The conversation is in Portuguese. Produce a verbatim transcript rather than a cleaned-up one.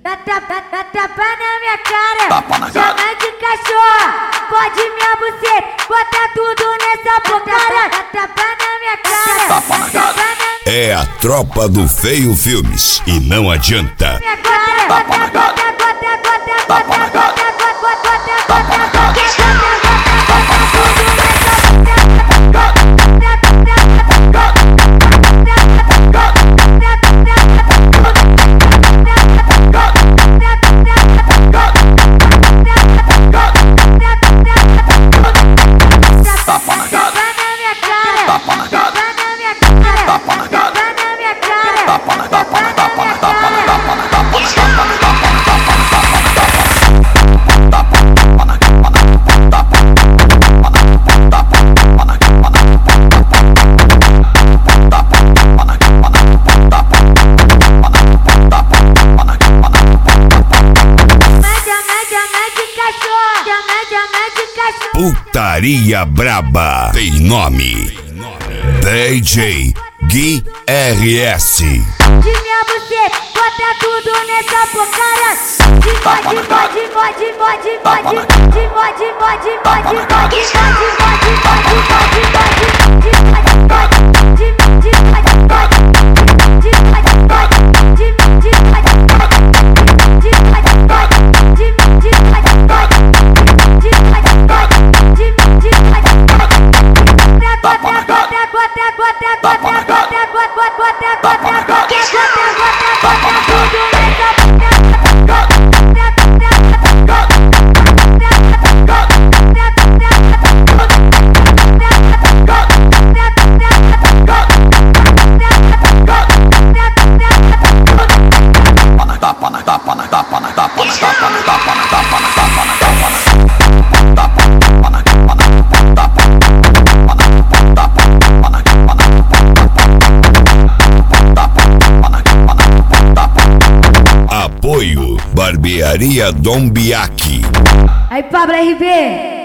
Dá tapa, dá tapa na minha cara, tapa na cara. Chama de cachorro, pode minha buceta, bota tudo nessa bocada. Dá tapa na minha cara, tapa na cara. É a tropa do Feio Filmes e não adianta. Minha cara, tapa na cara. Tapa na cara. Tapa na cara. Putaria Braba tem nome. D J Gui R S. De minha buceta, bota tudo nessa bocada. De mod, mod, mod, mod, mod, de mod, mod, mod, mod, mod, mod, Apoio Barbearia Dom Biaki. Aí, Pablo R B.